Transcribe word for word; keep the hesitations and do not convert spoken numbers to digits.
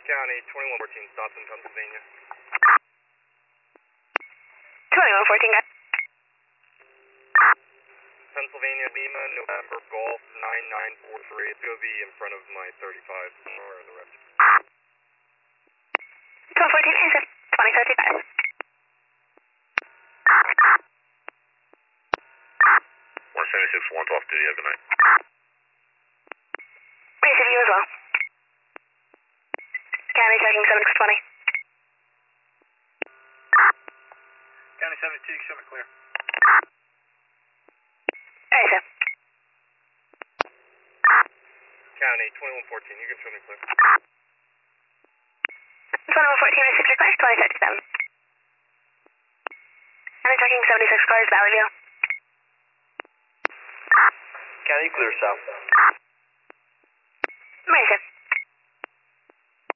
County twenty-one fourteen, Stockton, Pennsylvania. twenty-one fourteen, guys. Pennsylvania, Lima, November, Golf, nine nine four three. It's going to be in front of my thirty-five or the rest. twenty-one fourteen, twenty fifty-five. one seventy-six, one twelve, duty, have a good night. Receive you as well. County checking seventy-six twenty. County seventy-two, show me clear. Alright, sir. County twenty-one fourteen, you can show me clear. twenty-one fourteen, receive request, twenty fifty-seven. County checking seventy-six cars, Valley View. County clear south. Right, sir.